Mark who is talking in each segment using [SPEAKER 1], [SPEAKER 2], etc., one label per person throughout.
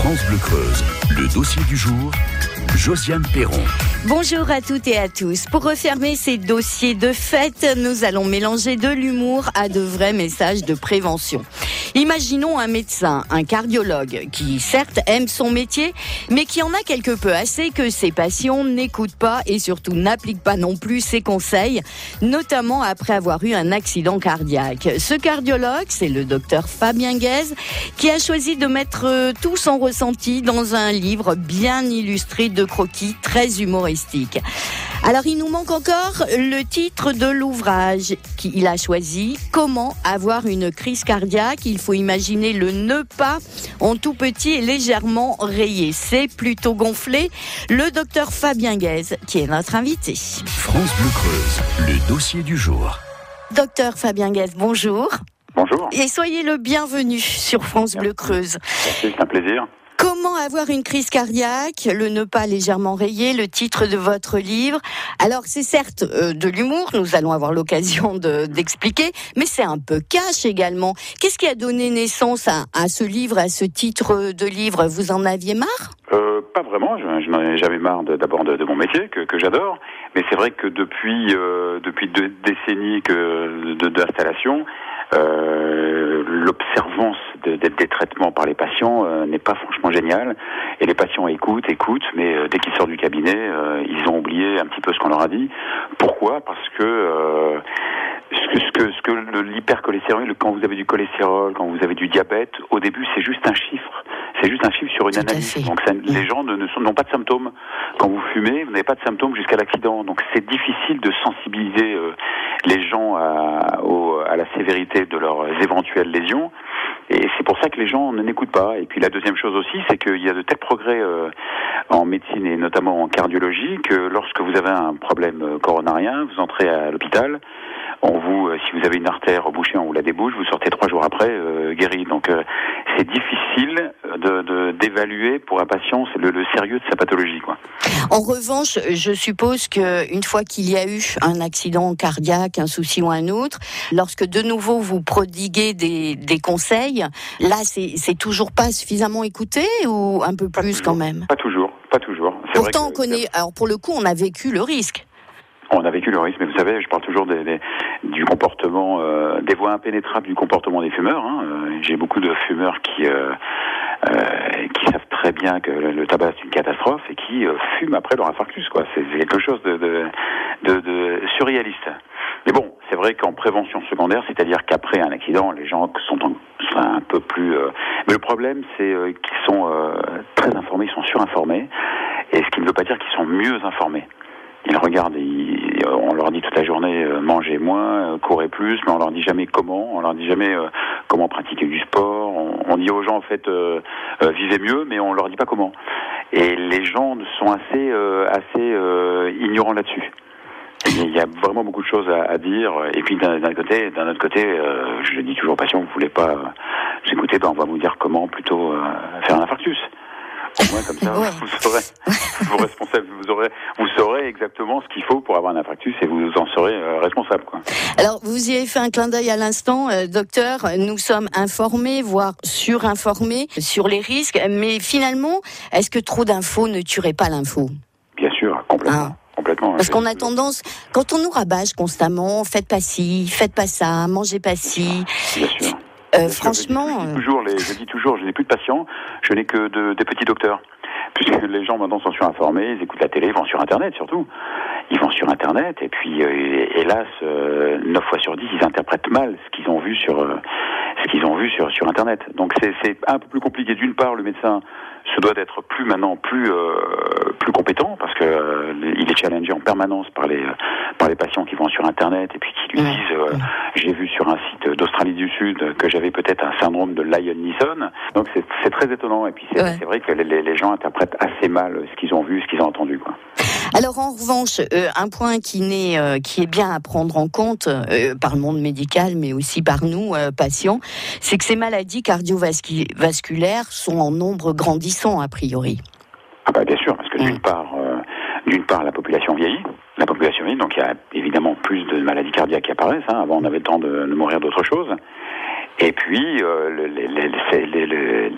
[SPEAKER 1] France Bleu Creuse, le dossier du jour, Josiane Perron.
[SPEAKER 2] Bonjour à toutes et à tous. Pour refermer ces dossiers de fête, nous allons mélanger de l'humour à de vrais messages de prévention. Imaginons un médecin, un cardiologue, qui certes aime son métier, mais qui en a quelque peu assez que ses patients n'écoutent pas et surtout n'appliquent pas non plus ses conseils, notamment après avoir eu un accident cardiaque. Ce cardiologue, c'est le docteur Fabien Guèze, qui a choisi de mettre tout son ressenti dans un livre bien illustré de croquis très humoristiques. Alors il nous manque encore le titre de l'ouvrage qu'il a choisi, Comment avoir une crise cardiaque. Il faut imaginer le nœud pas en tout petit et légèrement rayé. C'est plutôt gonflé. Le docteur Fabien Guèze qui est notre invité.
[SPEAKER 1] France Bleu Creuse, le dossier du jour.
[SPEAKER 2] Docteur Fabien Guèze, bonjour.
[SPEAKER 3] Bonjour.
[SPEAKER 2] Et soyez le bienvenu sur France Bleu Creuse.
[SPEAKER 3] Merci, c'est un plaisir.
[SPEAKER 2] Comment avoir une crise cardiaque, le nœud pas légèrement rayé, le titre de votre livre. Alors c'est certes de l'humour, nous allons avoir l'occasion d'expliquer, mais c'est un peu cash également. Qu'est-ce qui a donné naissance à ce livre, à ce titre de livre? Vous en aviez marre?
[SPEAKER 3] Pas vraiment, j'avais marre d'abord de mon métier que j'adore, mais c'est vrai que depuis 2 décennies d'installation, l'observance des traitements par les patients n'est pas franchement géniale, et les patients écoutent, mais dès qu'ils sortent du cabinet, ils ont oublié un petit peu ce qu'on leur a dit. Pourquoi ? Parce que l'hypercholestérolémie, quand vous avez du cholestérol, quand vous avez du diabète, au début c'est juste un chiffre. C'est juste un chiffre sur une analyse. Donc les gens n'ont pas de symptômes. Quand vous fumez, vous n'avez pas de symptômes jusqu'à l'accident. Donc c'est difficile de sensibiliser les gens à la sévérité de leurs éventuelles lésions. Et c'est pour ça que les gens n'écoutent pas. Et puis la deuxième chose aussi, c'est qu'il y a de tels progrès en médecine et notamment en cardiologie que lorsque vous avez un problème coronarien, vous entrez à l'hôpital, si vous avez une artère bouchée, on vous la débouche, vous sortez 3 jours après guéri. Donc c'est difficile d'évaluer pour un patient le sérieux de sa pathologie, quoi.
[SPEAKER 2] En revanche, je suppose qu'une fois qu'il y a eu un accident cardiaque, un souci ou un autre, lorsque de nouveau vous prodiguez des conseils, là c'est toujours pas suffisamment écouté ou un peu plus quand même?
[SPEAKER 3] Pas toujours.
[SPEAKER 2] Pourtant on connaît, alors pour le coup on a vécu le risque.
[SPEAKER 3] On a vécu le risque, mais vous savez, je parle toujours du comportement, des voies impénétrables du comportement des fumeurs. J'ai beaucoup de fumeurs qui savent très bien que le tabac c'est une catastrophe et qui fument après leur infarctus, quoi. C'est quelque chose de surréaliste. Mais bon, c'est vrai qu'en prévention secondaire, c'est-à-dire qu'après un accident, les gens sont un peu plus... Mais le problème, c'est qu'ils sont très informés, ils sont surinformés, et ce qui ne veut pas dire qu'ils sont mieux informés. Ils regardent, on leur dit toute la journée mangez moins, courez plus, mais on leur dit jamais comment, on leur dit jamais comment pratiquer du sport. On dit aux gens en fait vivez mieux, mais on leur dit pas comment. Et les gens sont assez ignorants là-dessus. Il y a vraiment beaucoup de choses à dire. Et puis d'un autre côté, je dis toujours aux patients, vous voulez pas s'écouter, on va vous dire comment plutôt faire un infarctus. Au moins comme ça, vous saurez exactement ce qu'il faut pour avoir un infarctus et vous en serez responsable, quoi.
[SPEAKER 2] Alors, vous y avez fait un clin d'œil à l'instant, docteur. Nous sommes informés, voire surinformés sur les risques, mais finalement, est-ce que trop d'infos ne tuerait pas l'info ?
[SPEAKER 3] Bien sûr, complètement. Complètement.
[SPEAKER 2] Parce qu'on a tendance, quand on nous rabâche constamment, faites pas ci, faites pas ça, mangez pas ci.
[SPEAKER 3] Bien sûr.
[SPEAKER 2] Franchement,
[SPEAKER 3] je dis toujours, je n'ai plus de patients, je n'ai que des petits docteurs. Puisque les gens maintenant sont surinformés, ils écoutent la télé, ils vont sur Internet surtout. Ils vont sur Internet et puis hélas, 9 fois sur 10, ils interprètent mal ce qu'ils ont vu sur Internet. Donc c'est un peu plus compliqué. D'une part, le médecin se doit d'être plus compétent parce que il est challengé en permanence par les patients qui vont sur Internet et puis qui lui disent j'ai vu sur un site d'Australie du Sud que j'avais peut-être un syndrome de Lyon-Nisson. Donc c'est très étonnant et puis c'est vrai que les gens interprètent assez mal ce qu'ils ont vu, ce qu'ils ont entendu, quoi.
[SPEAKER 2] Alors en revanche, un point qui est bien à prendre en compte par le monde médical, mais aussi par nous patients, c'est que ces maladies cardiovasculaires sont en nombre grandissant a priori.
[SPEAKER 3] Ah bah bien sûr, parce que d'une part la population vieillit. Donc il y a évidemment plus de maladies cardiaques qui apparaissent. Avant on avait le temps de mourir d'autres choses. Et puis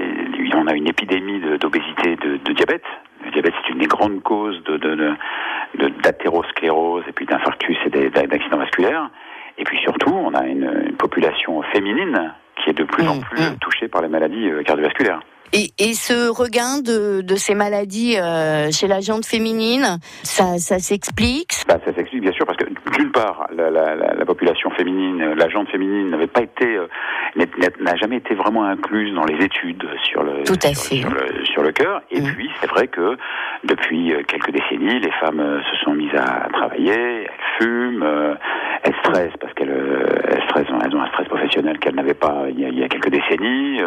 [SPEAKER 3] on a une épidémie d'obésité, de diabète. Le diabète, c'est une des grandes causes d'athérosclérose et puis d'infarctus et d'accidents vasculaires. Et puis surtout, on a une population féminine qui est de plus en plus touchée par les maladies cardiovasculaires.
[SPEAKER 2] Et ce regain de ces maladies chez la gente féminine, ça s'explique?
[SPEAKER 3] Ça s'explique bien sûr parce que d'une part, la population féminine, la gente féminine n'a jamais été vraiment incluse dans les études sur le cœur. Et puis c'est vrai que depuis quelques décennies, les femmes se sont mises à travailler, elles fument, elles stressent parce qu'elles ont un stress professionnel qu'elles n'avaient pas il y a quelques décennies.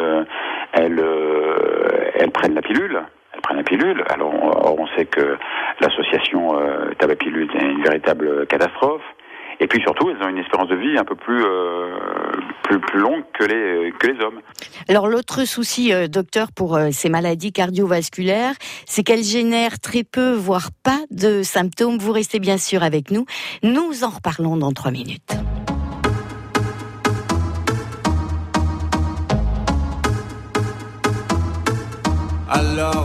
[SPEAKER 3] Elles prennent la pilule. Alors, on sait que l'association tabac-pilule est une véritable catastrophe. Et puis surtout, elles ont une espérance de vie un peu plus longue que les hommes.
[SPEAKER 2] Alors l'autre souci, docteur, pour ces maladies cardiovasculaires, c'est qu'elles génèrent très peu, voire pas de symptômes. Vous restez bien sûr avec nous. Nous en reparlons dans 3 minutes.
[SPEAKER 4] Alors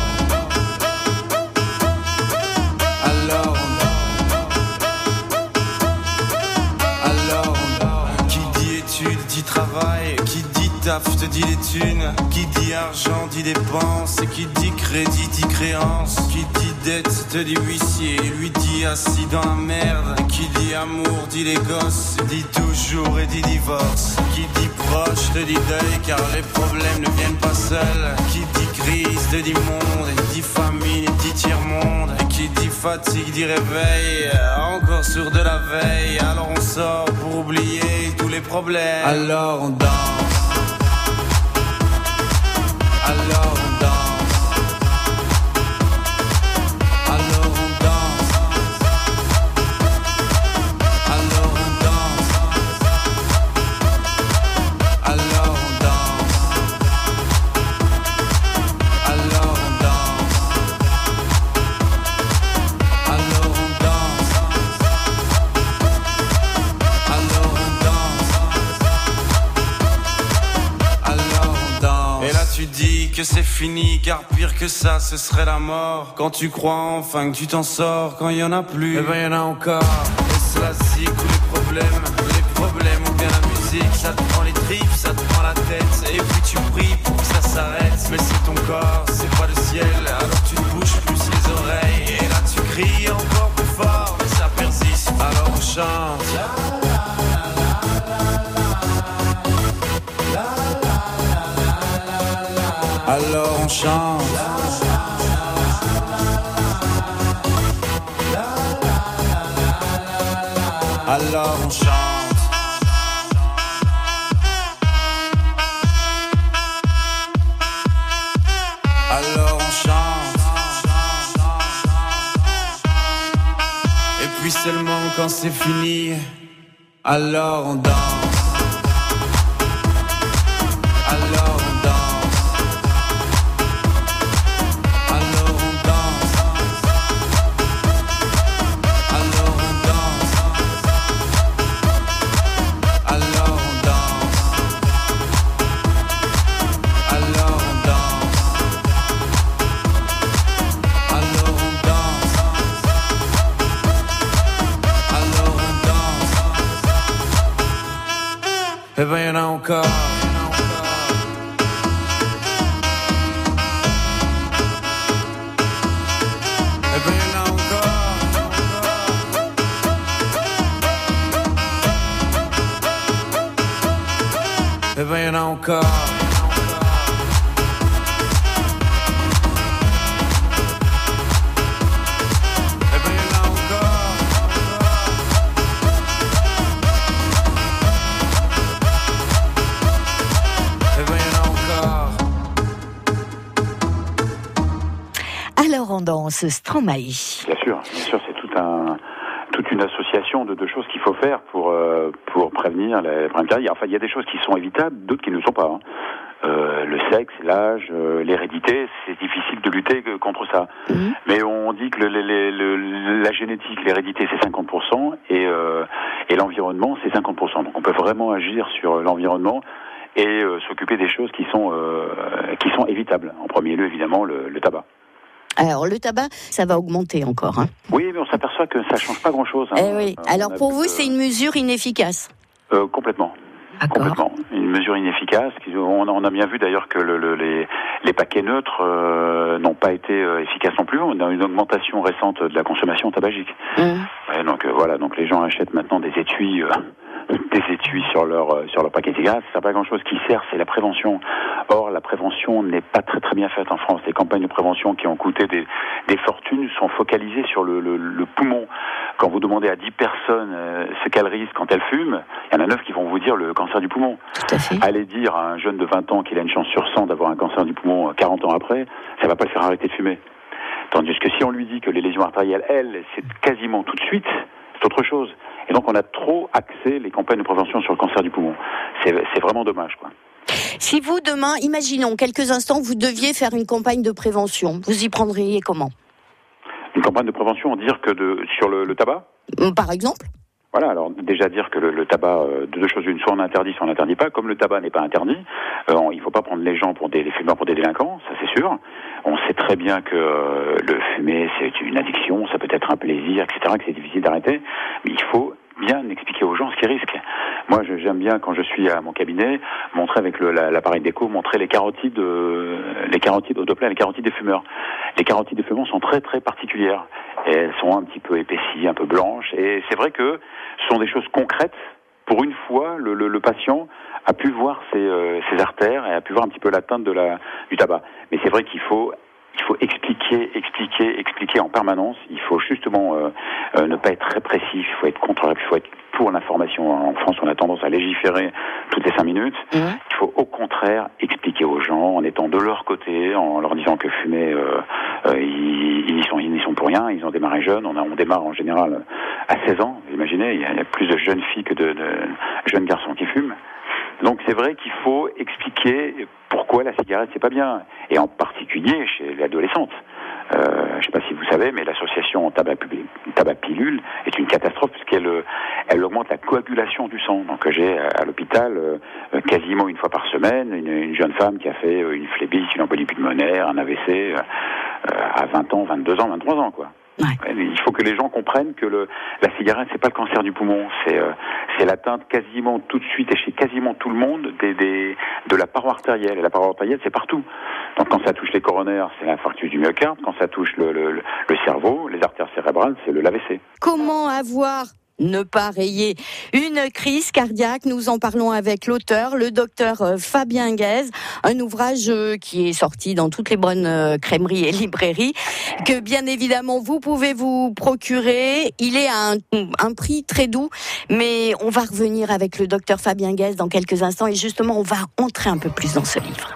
[SPEAKER 4] qui dit études dit travail, qui dit taf te dit les thunes, qui dit argent dit dépenses, et qui dit crédit dit créance, qui dit dette te dit huissier, lui dit assis dans la merde, qui dit amour dit les gosses, dit toujours et dit divorce, qui dit proche te dit deuil car les problèmes ne viennent pas seuls, qui dit crise te dit monde, et dit famine et dit tiers-monde, et qui dit fatigue dit réveil, encore sur de la veille, alors on sort pour oublier tous les problèmes, alors on danse. Alors on danse. Alors on danse. Alors on danse. Alors on danse. Alors on danse. Alors on danse. Alors on danse. Alors on danse. Et là tu dis que c'est fini, car pire que ça, ce serait la mort. Quand tu crois enfin que tu t'en sors, quand il y en a plus, eh ben y en a encore. Et cela zique ou les problèmes ou bien la musique, ça te prend les tripes, ça te prend la tête, et puis tu pries pour que ça s'arrête. Mais si ton corps, c'est pas le ciel, alors tu te bouges plus les oreilles, et là tu cries encore plus fort, mais ça persiste, alors on chante. Alors on chante. Alors on chante. Alors on chante. Et puis seulement quand c'est fini, alors on danse. Alors on danse. Eh ben y'en a encore. Eh ben y'en a encore. Eh ben y'en a encore.
[SPEAKER 2] Alors on danse Stromae.
[SPEAKER 3] Bien sûr, c'est toute une association de choses qu'il faut faire pour prévenir les problèmes cardiaques. Enfin, il y a des choses qui sont évitables, d'autres qui ne le sont pas. Le sexe, l'âge, l'hérédité, c'est difficile de lutter contre ça. Mais on dit que la génétique, l'hérédité, c'est 50% et l'environnement, c'est 50%. Donc on peut vraiment agir sur l'environnement et s'occuper des choses qui sont évitables. En premier lieu, évidemment, le tabac.
[SPEAKER 2] Alors, le tabac, ça va augmenter encore. Hein.
[SPEAKER 3] Oui, mais on s'aperçoit que ça change pas grand-chose. Hein.
[SPEAKER 2] Eh oui. Alors, pour vous, c'est une mesure inefficace?
[SPEAKER 3] Complètement.
[SPEAKER 2] D'accord.
[SPEAKER 3] Complètement. Une mesure inefficace. On a bien vu d'ailleurs que les paquets neutres n'ont pas été efficaces non plus. On a une augmentation récente de la consommation tabagique. Ouais, donc voilà. Donc les gens achètent maintenant des étuis sur leur paquet de cigarettes. Ça sert pas à grand chose. Qui sert, c'est la prévention. Or, la prévention n'est pas très très bien faite en France. Les campagnes de prévention qui ont coûté des fortunes sont focalisées sur le poumon. Quand vous demandez à 10 personnes ce qu'elles risquent quand elles fument, il y en a 9 qui vont vous dire le cancer du poumon.
[SPEAKER 2] Tout à fait.
[SPEAKER 3] Allez dire à un jeune de 20 ans qu'il a une chance sur 100 d'avoir un cancer du poumon 40 ans après, ça va pas le faire arrêter de fumer. Tandis que si on lui dit que les lésions artérielles, elles, c'est quasiment tout de suite, c'est autre chose. Et donc on a trop axé les campagnes de prévention sur le cancer du poumon. C'est vraiment dommage, quoi.
[SPEAKER 2] Si vous, demain, imaginons quelques instants, vous deviez faire une campagne de prévention, vous y prendriez comment?
[SPEAKER 3] Une campagne de prévention, dire que sur le tabac?
[SPEAKER 2] Par exemple?
[SPEAKER 3] Voilà, alors déjà dire que le tabac, deux choses une, soit on interdit, soit on n'interdit pas. Comme le tabac n'est pas interdit, il ne faut pas prendre les gens les fumeurs pour des délinquants, ça c'est sûr. On sait très bien que le fumer c'est une addiction, ça peut être un plaisir, etc., que c'est difficile d'arrêter, mais il faut bien expliquer aux gens ce qu'ils risquent. Moi, j'aime bien, quand je suis à mon cabinet, montrer avec l'appareil d'écho, montrer les carotides au Doppler, les carotides des fumeurs. Les carotides des fumeurs sont très très particulières. Et elles sont un petit peu épaissies, un peu blanches. Et c'est vrai que ce sont des choses concrètes. Pour une fois, le patient a pu voir ses artères et a pu voir un petit peu l'atteinte du tabac. Mais c'est vrai qu'il faut expliquer en permanence. Il faut justement ne pas être répressif. Il faut être pour l'information. En France, on a tendance à légiférer toutes les 5 minutes. Il faut au contraire expliquer aux gens en étant de leur côté, en leur disant que fumer, ils n'y sont pour rien. Ils ont démarré jeunes. On démarre en général à 16 ans. Vous imaginez, il y a plus de jeunes filles que de jeunes garçons qui fument. Donc c'est vrai qu'il faut expliquer pourquoi la cigarette c'est pas bien, et en particulier chez les adolescentes. Je sais pas si vous savez, mais l'association tabac pilule est une catastrophe puisqu'elle augmente la coagulation du sang. Donc j'ai à l'hôpital quasiment une fois par semaine une jeune femme qui a fait une phlébite, une embolie pulmonaire, un AVC à 20 ans, 22 ans, 23 ans quoi. Ouais. Il faut que les gens comprennent que la cigarette c'est pas le cancer du poumon, c'est l'atteinte quasiment tout de suite et chez quasiment tout le monde de la paroi artérielle. Et la paroi artérielle c'est partout. Donc quand ça touche les coronaires, c'est l'infarctus du myocarde. Quand ça touche le cerveau, les artères cérébrales, c'est l'AVC.
[SPEAKER 2] Comment ne pas rayer une crise cardiaque? Nous en parlons avec l'auteur, le docteur Fabien Guèze, un ouvrage qui est sorti dans toutes les bonnes crèmeries et librairies, que bien évidemment vous pouvez vous procurer. Il est à un prix très doux, mais on va revenir avec le docteur Fabien Guèze dans quelques instants et justement on va entrer un peu plus dans ce livre.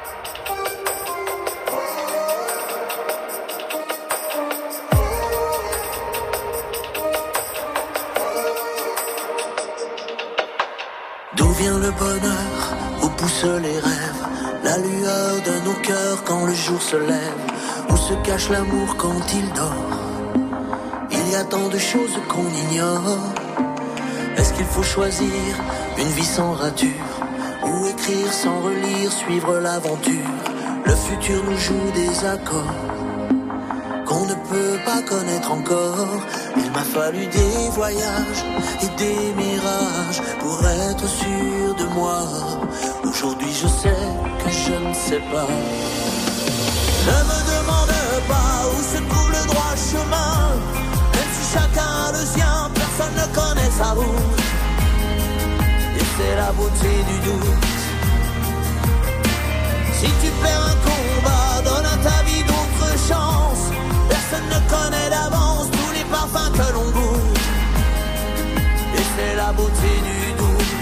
[SPEAKER 5] D'où vient le bonheur, où poussent les rêves, la lueur de nos cœurs quand le jour se lève, où se cache l'amour quand il dort. Il y a tant de choses qu'on ignore. Est-ce qu'il faut choisir une vie sans rature, ou écrire sans relire, suivre l'aventure? Le futur nous joue des accords qu'on ne peut pas connaître encore. Il m'a fallu des voyages et des mirages pour être sûr de moi. Aujourd'hui je sais que je ne sais pas. Ne me demande pas où se trouve le droit chemin. Même si chacun a le sien, personne ne connaît sa route. Et c'est la beauté du doute. Si tu perds un combat, donne à ta vie d'autres chances. Personne ne connaît d'avance tous les parfums que l'on goûte. Et c'est la beauté du doute.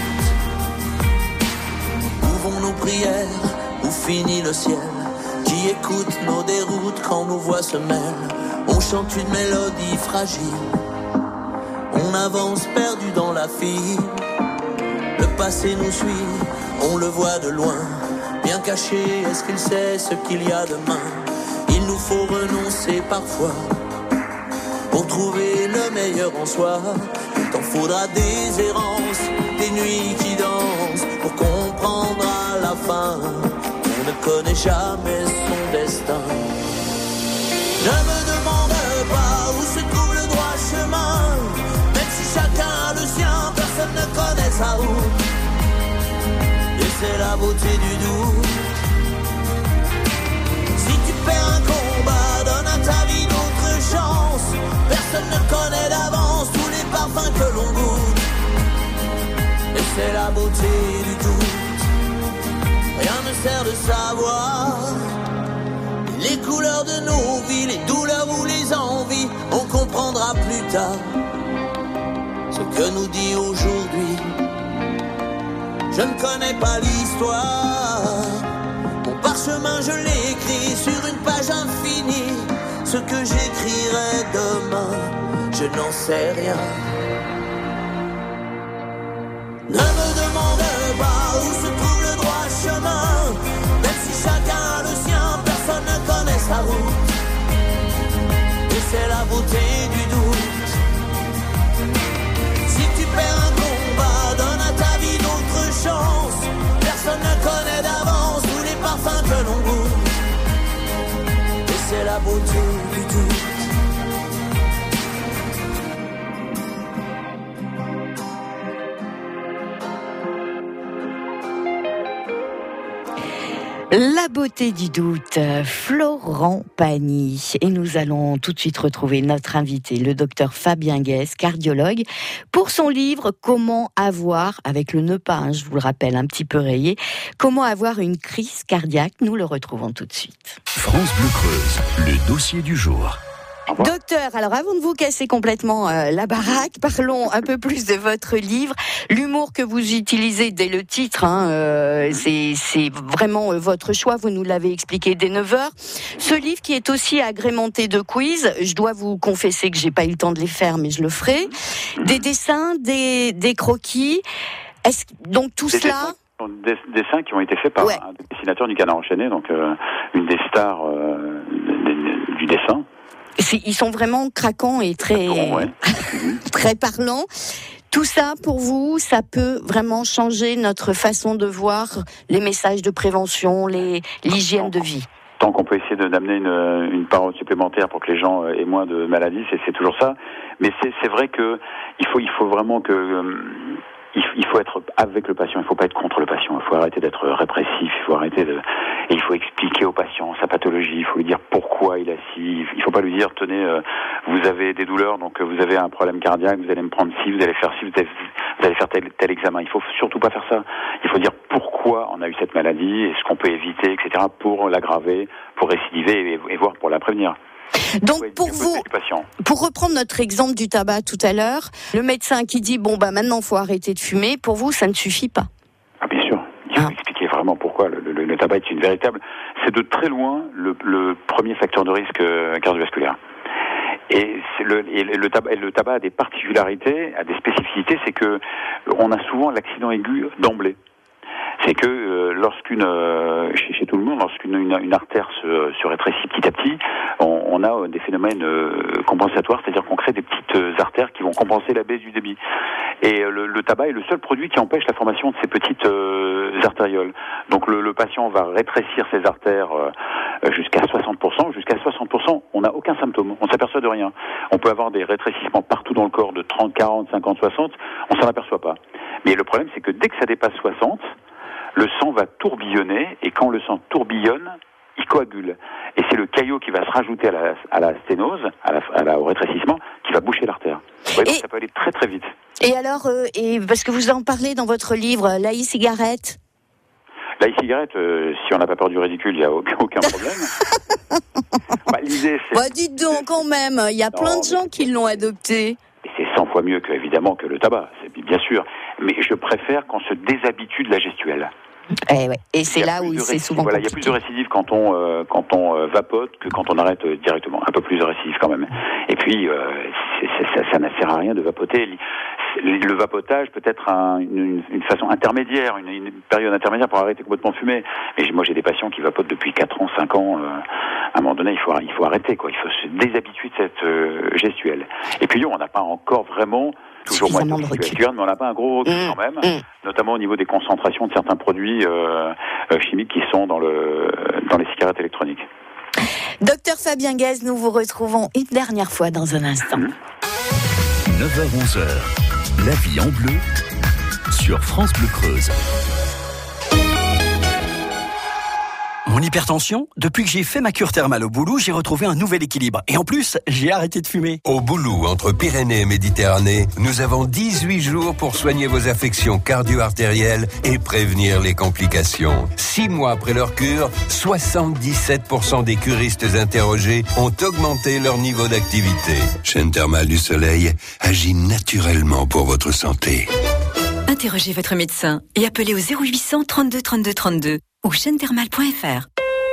[SPEAKER 5] Où vont nos prières, où finit le ciel? Qui écoute nos déroutes quand nos voix se mêlent? On chante une mélodie fragile, on avance perdu dans la file. Le passé nous suit, on le voit de loin. Bien caché, est-ce qu'il sait ce qu'il y a demain? Il nous faut renoncer parfois pour trouver le meilleur en soi. Il t'en faudra des errances, des nuits qui dansent pour comprendre la fin, on ne connaît jamais son destin. Ne me demande pas où se trouve le droit chemin, même si chacun a le sien, personne ne connaît sa route. Et c'est la beauté du doute. Si tu perds un combat, donne à ta vie d'autres chances. Personne ne connaît d'avance tous les parfums que l'on goûte. Et c'est la beauté du doute. Rien ne sert de savoir les couleurs de nos vies, les douleurs ou les envies. On comprendra plus tard ce que nous dit aujourd'hui. Je ne connais pas l'histoire. Mon parchemin, je l'ai écrit sur une page infinie. Ce que j'écrirai demain, je n'en sais rien. Ne me demande pas où se trouve le droit chemin. Même si chacun a le sien, personne ne connaît sa route. Et c'est la beauté du doute. Si tu perds un combat, donne à ta vie d'autres chances. Personne ne connaît d'avance tous les parfums que l'on goûte. Et c'est la beauté du doute.
[SPEAKER 2] La beauté du doute, Florent Pagny. Et nous allons tout de suite retrouver notre invité, le docteur Fabien Guès, cardiologue, pour son livre « Comment avoir », avec le nœud pas, je vous le rappelle, un petit peu rayé, « Comment avoir une crise cardiaque ». Nous le retrouvons tout de suite.
[SPEAKER 1] France Bleu Creuse, le dossier du jour.
[SPEAKER 2] Docteur, alors avant de vous casser complètement la baraque, parlons un peu plus de votre livre. L'humour que vous utilisez dès le titre, c'est vraiment votre choix, vous nous l'avez expliqué dès 9h. Ce livre qui est aussi agrémenté de quiz, je dois vous confesser que j'ai pas eu le temps de les faire, mais je le ferai. Des dessins, des croquis, donc tout cela...
[SPEAKER 3] Des dessins qui ont été faits par un des dessinateurs du Canard enchaîné, donc une des stars du dessin.
[SPEAKER 2] Ils sont vraiment craquants et très, très parlants. Tout ça, pour vous, ça peut vraiment changer notre façon de voir les messages de prévention, l'hygiène de vie.
[SPEAKER 3] Tant qu'on peut essayer d'amener une parole supplémentaire pour que les gens aient moins de maladies, c'est toujours ça. Mais c'est vrai que il faut vraiment que il faut être avec le patient, il faut pas être contre le patient, il faut arrêter d'être répressif, et il faut expliquer au patient sa pathologie, il faut lui dire pourquoi il a ci, il faut pas lui dire tenez, vous avez des douleurs, donc vous avez un problème cardiaque, vous allez me prendre ci, vous allez faire ci, vous allez faire tel examen, il faut surtout pas faire ça, il faut dire pourquoi on a eu cette maladie, et ce qu'on peut éviter, etc., pour l'aggraver, pour récidiver, et voire pour la prévenir.
[SPEAKER 2] Donc pour vous, pour reprendre notre exemple du tabac tout à l'heure, le médecin qui dit maintenant faut arrêter de fumer, pour vous ça ne suffit pas.
[SPEAKER 3] Ah bien sûr, il faut expliquer vraiment pourquoi le tabac est c'est de très loin le premier facteur de risque cardiovasculaire. Et le tabac a des particularités, a des spécificités, c'est que on a souvent l'accident aigu d'emblée. C'est que chez tout le monde, lorsqu'une artère se rétrécit petit à petit, on a des phénomènes compensatoires, c'est-à-dire qu'on crée des petites artères qui vont compenser la baisse du débit. Et le tabac est le seul produit qui empêche la formation de ces petites artérioles. Donc le patient va rétrécir ses artères jusqu'à 60%. Jusqu'à 60%, on n'a aucun symptôme, on s'aperçoit de rien. On peut avoir des rétrécissements partout dans le corps de 30, 40, 50, 60, on s'en aperçoit pas. Mais le problème, c'est que dès que ça dépasse 60, le sang va tourbillonner, et quand le sang tourbillonne, il coagule. Et c'est le caillot qui va se rajouter à la sténose, au rétrécissement, qui va boucher l'artère. Ouais, donc ça peut aller très très vite.
[SPEAKER 2] Et alors, parce que vous en parlez dans votre livre, l'e-cigarette.
[SPEAKER 3] L'e-cigarette, si on n'a pas peur du ridicule, il n'y a aucun problème. L'idée, c'est...
[SPEAKER 2] dites donc quand même, il y a plein de gens qui l'ont adopté.
[SPEAKER 3] Et c'est 100 fois mieux évidemment que le tabac, c'est bien sûr. Mais je préfère qu'on se déshabitue de la gestuelle.
[SPEAKER 2] Et c'est là où c'est souvent compliqué.
[SPEAKER 3] Il y a plus de récidive quand on vapote que quand on arrête directement. Un peu plus de récidive quand même. Et puis, ça ne sert à rien de vapoter. le vapotage peut être une façon intermédiaire, une période intermédiaire pour arrêter complètement de fumer. Mais moi, j'ai des patients qui vapotent depuis 4 ans, 5 ans. À un moment donné, il faut arrêter, quoi. Il faut se déshabituer de cette gestuelle. Et puis, on n'a pas encore vraiment, toujours moins de recul, mais on n'a pas un gros recul quand même, notamment au niveau des concentrations de certains produits chimiques qui sont dans les cigarettes électroniques.
[SPEAKER 2] Docteur Fabien Guez, nous vous retrouvons une dernière fois dans un instant.
[SPEAKER 1] 9h-11h, la vie en bleu sur France Bleu Creuse.
[SPEAKER 6] Mon hypertension, depuis que j'ai fait ma cure thermale au Boulou, j'ai retrouvé un nouvel équilibre. Et en plus, j'ai arrêté de fumer.
[SPEAKER 7] Au Boulou, entre Pyrénées et Méditerranée, nous avons 18 jours pour soigner vos affections cardio-artérielles et prévenir les complications. 6 mois après leur cure, 77% des curistes interrogés ont augmenté leur niveau d'activité. Chaîne thermale du soleil agit naturellement pour votre santé.
[SPEAKER 8] Interrogez votre médecin et appelez au 0800 32 32 32 ou chaînethermale.fr.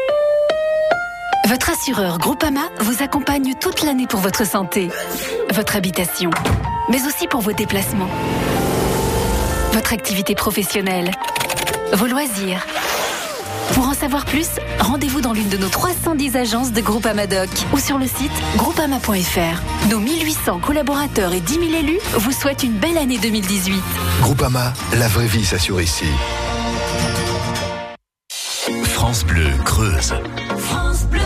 [SPEAKER 9] Votre assureur Groupama vous accompagne toute l'année pour votre santé, votre habitation, mais aussi pour vos déplacements, votre activité professionnelle, vos loisirs. Pour en savoir plus, rendez-vous dans l'une de nos 310 agences de Groupama Doc ou sur le site groupama.fr. Nos 1800 collaborateurs et 10 000 élus vous souhaitent une belle année 2018.
[SPEAKER 10] Groupama, la vraie vie s'assure ici.
[SPEAKER 1] France Bleu Creuse.
[SPEAKER 5] France Bleu.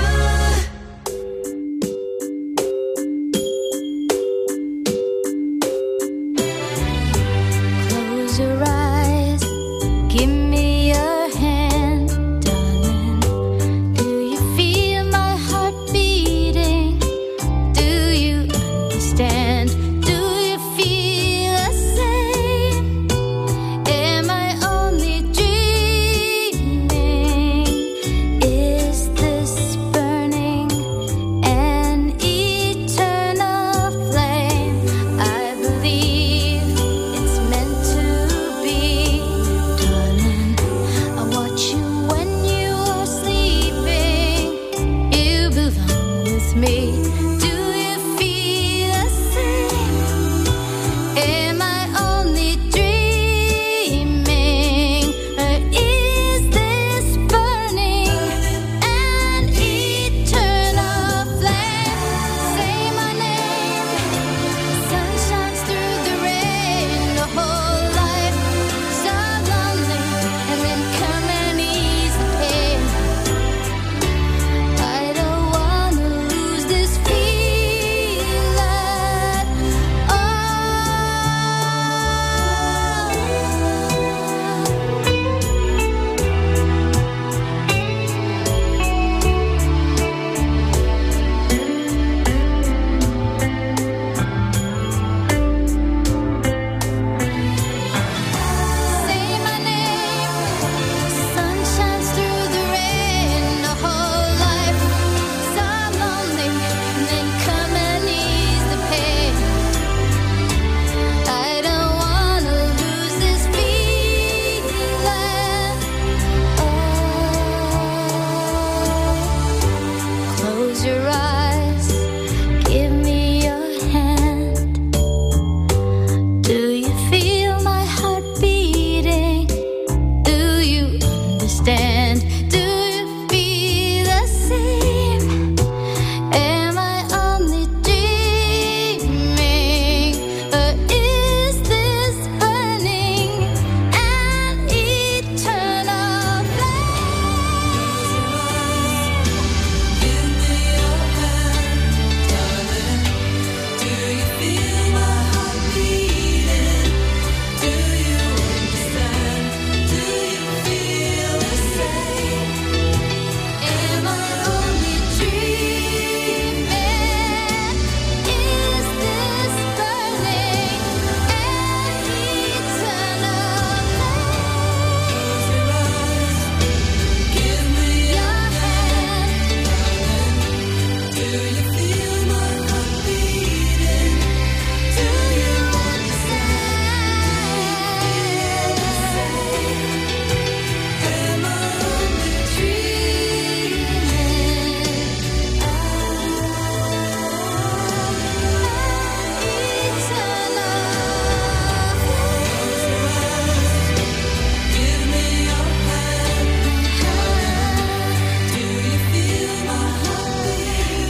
[SPEAKER 11] Close your eyes, give me your hand, darling. Do you feel my heart beating? Do you understand? Do you feel the same? Am I only dreaming? Is this burning?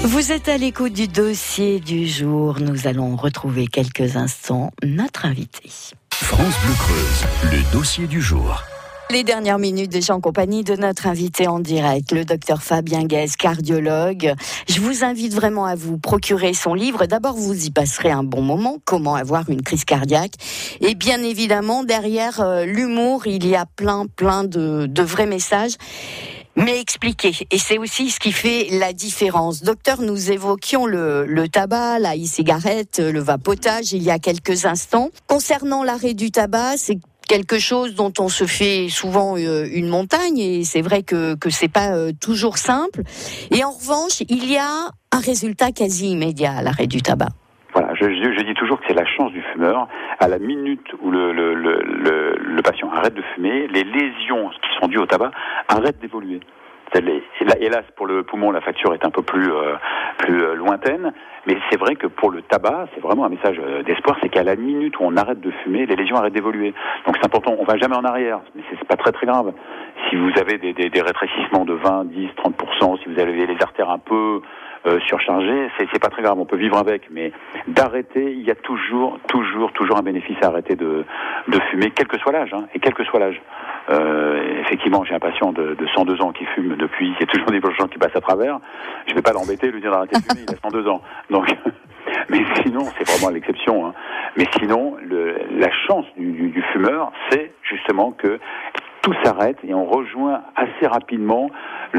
[SPEAKER 2] Vous êtes à l'écoute du dossier du jour. Nous allons retrouver quelques instants notre invité.
[SPEAKER 1] France Bleu Creuse, le dossier du jour.
[SPEAKER 2] Les dernières minutes déjà en compagnie de notre invité en direct, le docteur Fabien Guez, cardiologue. Je vous invite vraiment à vous procurer son livre. D'abord, vous y passerez un bon moment. Comment avoir une crise cardiaque. Et bien évidemment, derrière l'humour, il y a plein de vrais messages. Mais expliquer, et c'est aussi ce qui fait la différence. Docteur, nous évoquions le tabac, la e-cigarette, le vapotage il y a quelques instants. Concernant l'arrêt du tabac, c'est quelque chose dont on se fait souvent une montagne, et c'est vrai que c'est pas toujours simple. Et en revanche, il y a un résultat quasi immédiat à l'arrêt du tabac.
[SPEAKER 3] Voilà, je dis toujours que c'est la chance du fumeur. À la minute où le patient arrête de fumer, les lésions qui sont dues au tabac arrêtent d'évoluer. Hélas, pour le poumon, la facture est un peu plus lointaine, mais c'est vrai que pour le tabac, c'est vraiment un message d'espoir, c'est qu'à la minute où on arrête de fumer, les lésions arrêtent d'évoluer. Donc c'est important, on va jamais en arrière, mais c'est pas très grave. Si vous avez des rétrécissements de 20, 10, 30%, si vous avez les artères un peu surchargées, c'est pas très grave, on peut vivre avec, mais d'arrêter, il y a toujours un bénéfice à arrêter de fumer, quel que soit l'âge, et quel que soit l'âge. Effectivement, j'ai un patient de 102 ans qui fume depuis, il y a toujours des gens qui passent à travers, je vais pas l'embêter, lui dire d'arrêter de fumer, il a 102 ans. Donc, mais sinon, c'est vraiment l'exception, Mais sinon, la chance du fumeur, c'est justement que tout s'arrête et on rejoint assez rapidement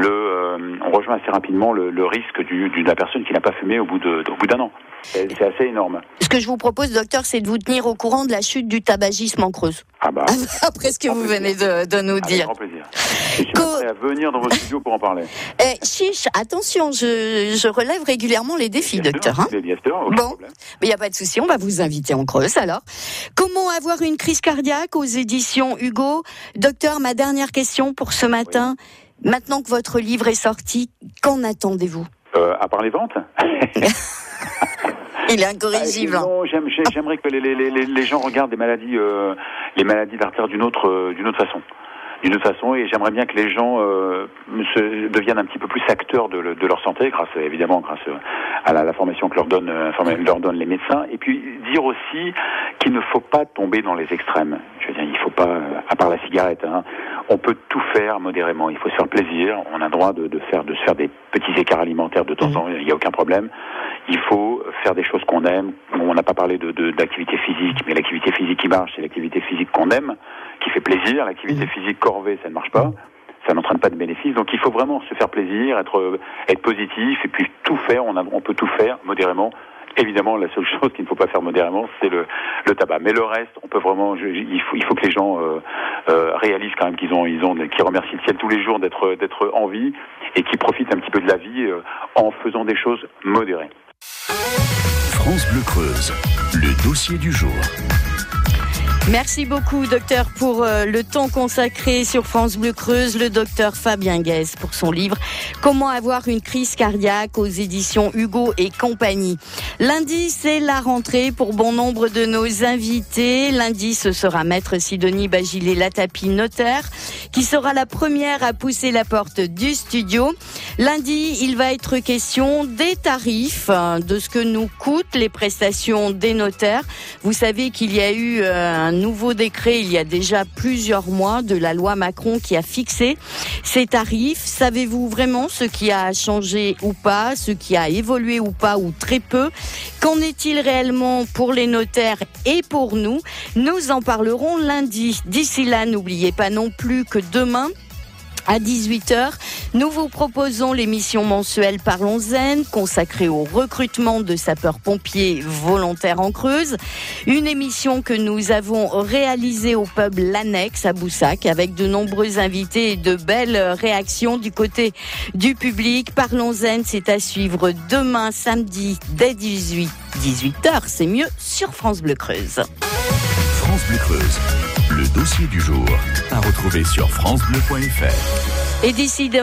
[SPEAKER 3] le risque de la personne qui n'a pas fumé au bout d'un an. C'est assez énorme.
[SPEAKER 2] Ce que je vous propose, docteur, c'est de vous tenir au courant de la chute du tabagisme en Creuse.
[SPEAKER 3] Ah bah.
[SPEAKER 2] Après ce que vous venez de nous dire.
[SPEAKER 3] Avec grand plaisir. Je suis prêt à venir dans vos studios pour en parler.
[SPEAKER 2] Chiche, attention, je relève régulièrement les défis,
[SPEAKER 3] bien
[SPEAKER 2] docteur.
[SPEAKER 3] Sûr, bien sûr, aucun problème.
[SPEAKER 2] Mais il n'y a pas de souci, on va vous inviter en Creuse alors. Comment avoir une crise cardiaque aux éditions Hugo? Docteur, ma dernière question pour ce matin. Oui. Maintenant que votre livre est sorti, qu'en attendez-vous?
[SPEAKER 3] À part les ventes.
[SPEAKER 2] Il est incorrigible.
[SPEAKER 3] Non, j'aimerais que les gens regardent les maladies d'artère d'une autre façon, et j'aimerais bien que les gens deviennent un petit peu plus acteurs de leur santé, grâce à la formation que leur donnent les médecins, et puis dire aussi qu'il ne faut pas tomber dans les extrêmes. Je veux dire, il faut pas, à part la cigarette, on peut tout faire modérément. Il faut se faire plaisir. On a le droit de se faire des petits écarts alimentaires de temps en temps. Il n'y a aucun problème. Il faut faire des choses qu'on aime. On n'a pas parlé d'activité physique, mais l'activité physique qui marche, c'est l'activité physique qu'on aime, qui fait plaisir. L'activité physique corvée, ça ne marche pas. Ça n'entraîne pas de bénéfices. Donc il faut vraiment se faire plaisir, être positif, et puis tout faire. On peut tout faire modérément. Évidemment, la seule chose qu'il ne faut pas faire modérément, c'est le tabac. Mais le reste, on peut vraiment. Il faut que les gens réalisent quand même qu'ils remercient le ciel tous les jours d'être en vie, et qu'ils profitent un petit peu de la vie en faisant des choses modérées.
[SPEAKER 1] France Bleu Creuse, le dossier du jour.
[SPEAKER 2] Merci beaucoup, docteur, pour le temps consacré sur France Bleu Creuse. Le docteur Fabien Guez pour son livre « Comment avoir une crise cardiaque » aux éditions Hugo et compagnie. Lundi, c'est la rentrée pour bon nombre de nos invités. Lundi, ce sera Maître Sidonie Bagilé-Latapie, notaire, qui sera la première à pousser la porte du studio. Lundi, il va être question des tarifs, de ce que nous coûtent les prestations des notaires. Vous savez qu'il y a eu un nouveau décret il y a déjà plusieurs mois de la loi Macron qui a fixé ces tarifs. Savez-vous vraiment ce qui a changé ou pas, ce qui a évolué ou pas, ou très peu? Qu'en est-il réellement pour les notaires et pour nous? Nous en parlerons lundi. D'ici là, n'oubliez pas non plus que demain, à 18h, nous vous proposons l'émission mensuelle Parlons Zen, consacrée au recrutement de sapeurs-pompiers volontaires en Creuse. Une émission que nous avons réalisée au pub L'Annexe à Boussac, avec de nombreux invités et de belles réactions du côté du public. Parlons Zen, c'est à suivre demain samedi dès 18h, c'est mieux, sur France Bleu Creuse.
[SPEAKER 1] France Bleu Creuse, le dossier du jour, à retrouver sur francebleu.fr.
[SPEAKER 2] Et d'ici